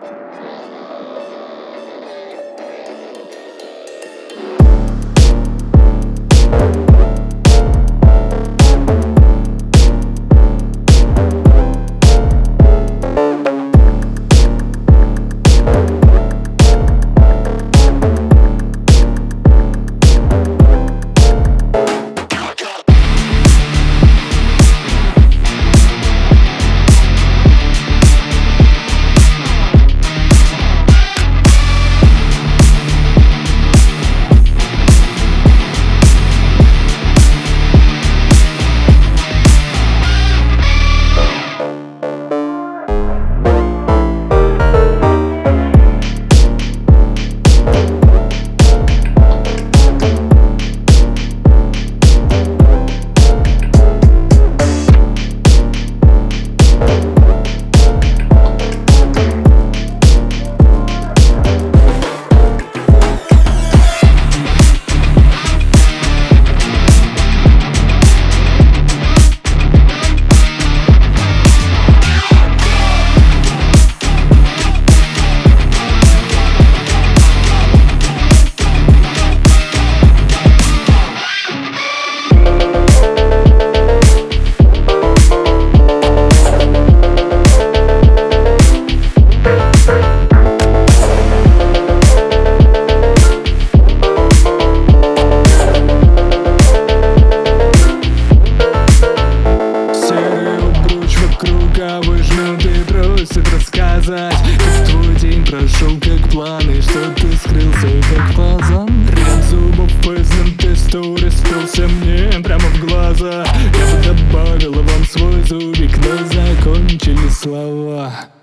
Выжмут и просят рассказать, как твой день прошел, как планы, что ты скрылся, как фазан. Ряд зубов поздным текстуре спился мне прямо в глаза. Я бы добавила вам свой зубик, но закончили слова.